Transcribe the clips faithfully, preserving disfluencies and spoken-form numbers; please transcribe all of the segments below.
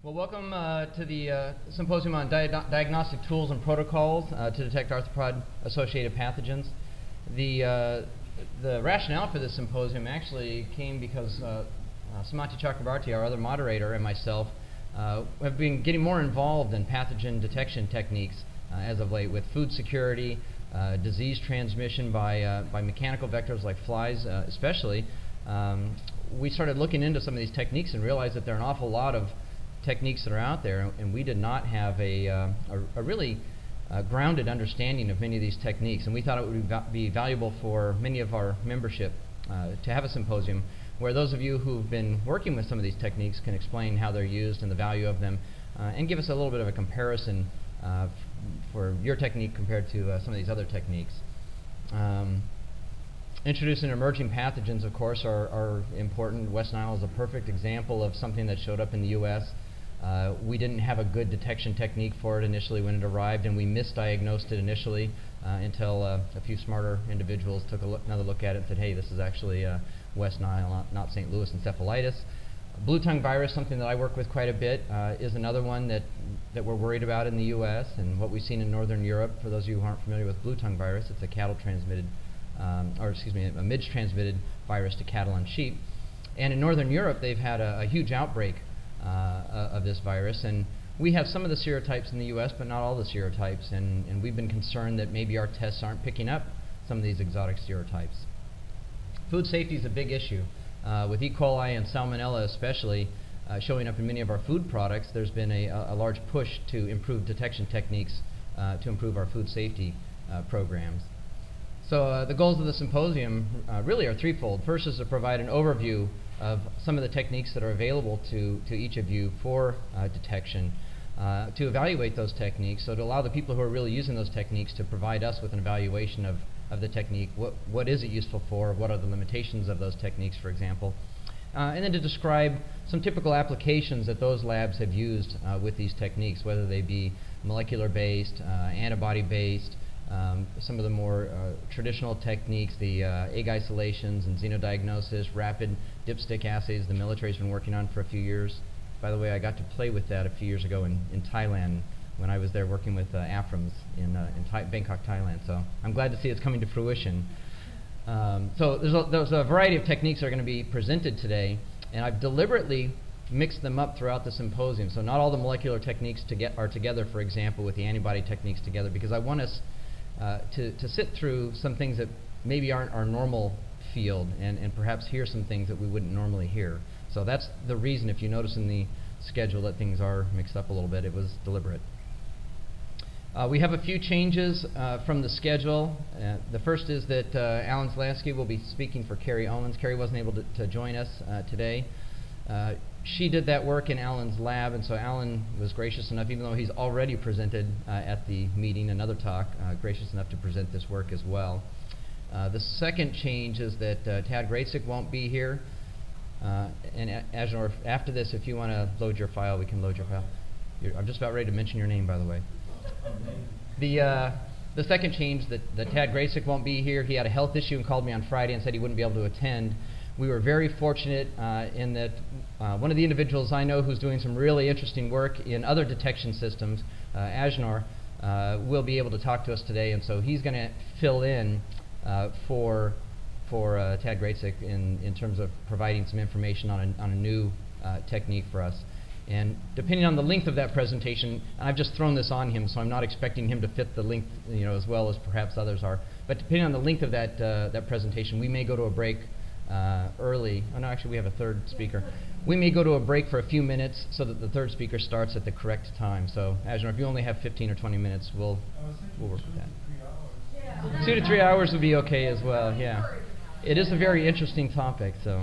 Well, welcome uh, to the uh, Symposium on Di Diagnostic Tools and Protocols uh, to Detect Arthropod-Associated Pathogens. The, uh, the rationale for this symposium actually came because uh, uh, Sumanti Chakrabarti, our other moderator, and myself uh, have been getting more involved in pathogen detection techniques uh, as of late with food security, uh, disease transmission by, uh, by mechanical vectors like flies uh, especially. Um, we started looking into some of these techniques and realized that there are an awful lot of techniques that are out there, and we did not have a, uh, a, a really uh, grounded understanding of many of these techniques, and we thought it would be, va be valuable for many of our membership uh, to have a symposium where those of you who've been working with some of these techniques can explain how they're used and the value of them, uh, and give us a little bit of a comparison uh, for your technique compared to uh, some of these other techniques. Um, Introducing emerging pathogens, of course, are, are important. West Nile is a perfect example of something that showed up in the U S Uh, we didn't have a good detection technique for it initially when it arrived, and we misdiagnosed it initially uh, until uh, a few smarter individuals took a look, another look at it and said, hey, this is actually uh, West Nile, not, not Saint Louis encephalitis. Blue tongue virus, something that I work with quite a bit, uh, is another one that, that we're worried about in the U S and what we've seen in Northern Europe. For those of you who aren't familiar with blue tongue virus, it's a cattle-transmitted Um, or excuse me, a midge-transmitted virus to cattle and sheep. And in Northern Europe, they've had a, a huge outbreak uh, of this virus. And we have some of the serotypes in the U S, but not all the serotypes. And, and we've been concerned that maybe our tests aren't picking up some of these exotic serotypes. Food safety is a big issue. Uh, with E. coli and Salmonella especially uh, showing up in many of our food products, there's been a, a large push to improve detection techniques uh, to improve our food safety uh, programs. So uh, the goals of the symposium uh, really are threefold. First is to provide an overview of some of the techniques that are available to, to each of you for uh, detection, uh, to evaluate those techniques, so to allow the people who are really using those techniques to provide us with an evaluation of, of the technique. What, what is it useful for? What are the limitations of those techniques, for example? Uh, and then to describe some typical applications that those labs have used uh, with these techniques, whether they be molecular-based, uh, antibody-based, Um, some of the more uh, traditional techniques, the uh, egg isolations and xenodiagnosis, rapid dipstick assays the military's been working on for a few years. By the way, I got to play with that a few years ago in, in Thailand when I was there working with uh, AFRAMS in, uh, in Thai Bangkok, Thailand. So I'm glad to see it's coming to fruition. Um, so there's a, there's a variety of techniques that are going to be presented today, and I've deliberately mixed them up throughout the symposium. So not all the molecular techniques to get are together, for example, with the antibody techniques together, because I want us Uh, to, to sit through some things that maybe aren't our normal field, and, and perhaps hear some things that we wouldn't normally hear. So that's the reason, if you notice in the schedule, that things are mixed up a little bit. It was deliberate. Uh, we have a few changes uh, from the schedule. Uh, the first is that uh, Alan Zlansky will be speaking for Carrie Owens. Carrie wasn't able to, to join us uh, today. Uh, she did that work in Alan's lab, and so Alan was gracious enough, even though he's already presented uh, at the meeting, another talk, uh, gracious enough to present this work as well. Uh, the second change is that uh, Tad Gracek won't be here. Uh, and Agenor, after this, if you want to load your file, we can load your file. You're, I'm just about ready to mention your name, by the way. The, uh, the second change, that, that Tad Gracek won't be here. He had a health issue and called me on Friday and said he wouldn't be able to attend. We were very fortunate uh, in that uh, one of the individuals I know who's doing some really interesting work in other detection systems, uh, Agenor, uh, will be able to talk to us today, and so he's going to fill in uh, for for uh, Tad Gracek in, in terms of providing some information on a, on a new uh, technique for us. And depending on the length of that presentation, I've just thrown this on him, so I'm not expecting him to fit the length, you know, as well as perhaps others are. But depending on the length of that uh, that presentation, we may go to a break Uh, early. Oh no, actually we have a third speaker. We may go to a break for a few minutes so that the third speaker starts at the correct time. So, Agenor, if you only have fifteen or twenty minutes, we'll we'll work with that. Yeah. Two to three hours would be okay as well. Yeah, it is a very interesting topic. So,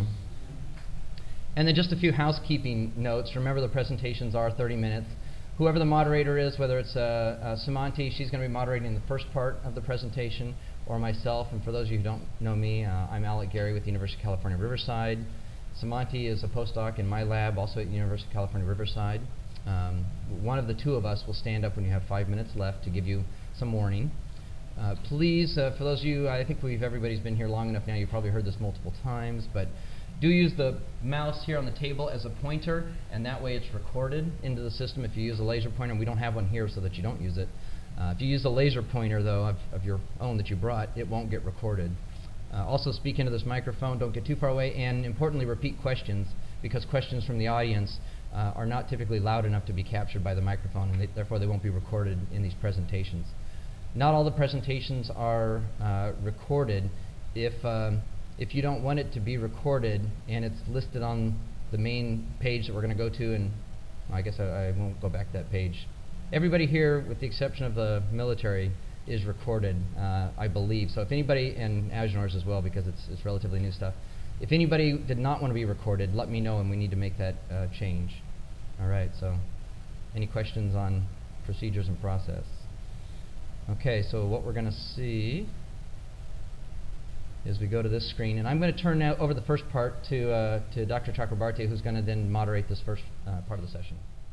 and then just a few housekeeping notes. Remember, the presentations are thirty minutes. Whoever the moderator is, whether it's uh, uh, Sumanti, she's going to be moderating the first part of the presentation, or myself. And for those of you who don't know me, uh, I'm Alec Gary with the University of California, Riverside. Sumanti is a postdoc in my lab, also at the University of California, Riverside. Um, one of the two of us will stand up when you have five minutes left to give you some warning. Uh, please, uh, for those of you, I think we've everybody's been here long enough now, you've probably heard this multiple times, but Do use the mouse here on the table as a pointer, and that way it's recorded into the system if you use a laser pointer. We don't have one here so that you don't use it. Uh, if you use a laser pointer, though, of, of your own that you brought, it won't get recorded. Uh, also, speak into this microphone. Don't get too far away. And importantly, repeat questions, because questions from the audience uh, are not typically loud enough to be captured by the microphone, and they, therefore they won't be recorded in these presentations. Not all the presentations are uh, recorded. If, um, if you don't want it to be recorded and it's listed on the main page that we're going to go to, and I guess I, I won't go back to that page. Everybody here, with the exception of the military, is recorded, uh, I believe. So if anybody, and Azure as well, because it's, it's relatively new stuff, if anybody did not want to be recorded, let me know and we need to make that uh, change. All right, so any questions on procedures and process? Okay, so what we're going to see is we go to this screen, and I'm going to turn now over the first part to, uh, to Doctor Chakrabarty, who's going to then moderate this first uh, part of the session.